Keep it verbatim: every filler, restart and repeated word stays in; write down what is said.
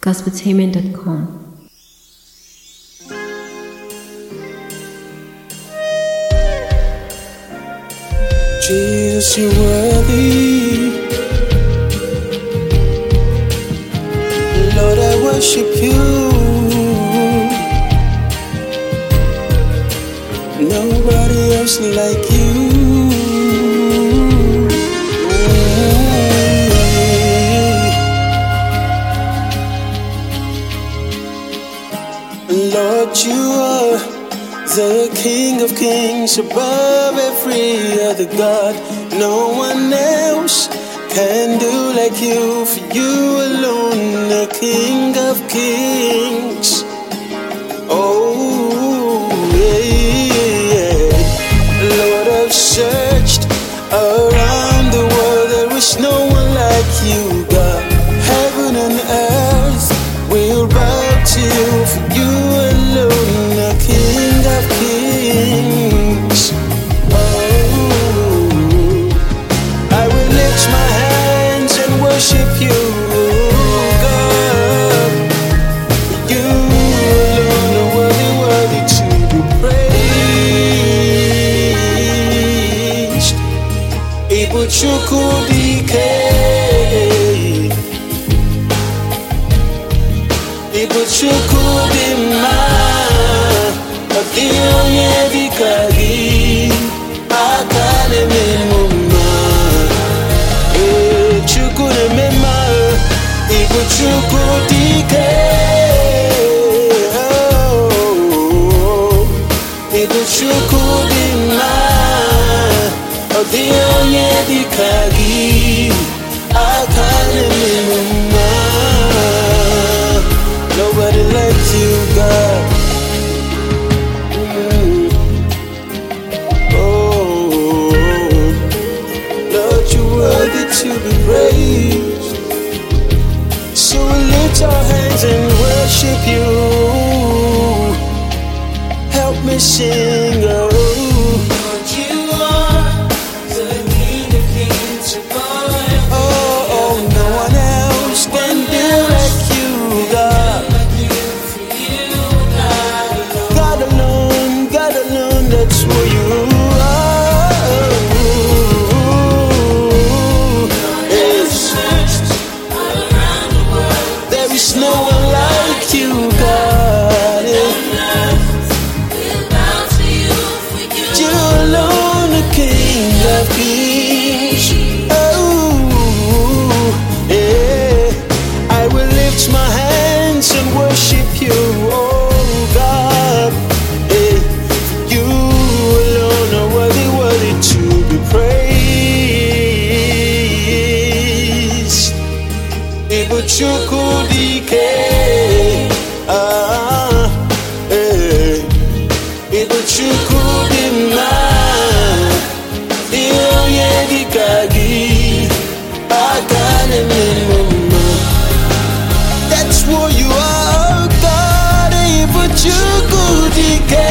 gospeltainment dot com. Jesus, you're worthy. Lord, I worship you. Nobody else like you. Lord, you are the King of Kings, above every other God. No one else can do like you, for you alone, the King of Kings. Oh, yeah, yeah. Lord, I've searched around the world, there is no one like you, God. Heaven and earth will bow to you, for you alone, the King of Kings. Oh, I will lift my hands and worship you, God. You alone are worthy, worthy to be praised. Ibuchukudike, Ibuchukudima, Adionye dikagi, Akane memuma, Chukune mema, Ibuchukudike, Ibuchukudima, Adionye dikagi, Akane memuma. Nobody like you, God. Mm. Oh, Lord, you're worthy to be praised. So we lift our hands and worship you. Help me sing, oh. Lord, you are the King of Kings, above. Oh, oh, no one else can do like you, God. God alone, God alone, that's who you are. Yes. There is no one like you, God. You alone, the King of Kings. Oh, yeah. I will lift my hands and worship you, oh God. Yeah. You alone are worthy, worthy to be praised. Ibuchukudike, ah, eh. Ibuchukudima, Dionye dikagi, Akane memuma. That's what you are, God. Ibuchukudike,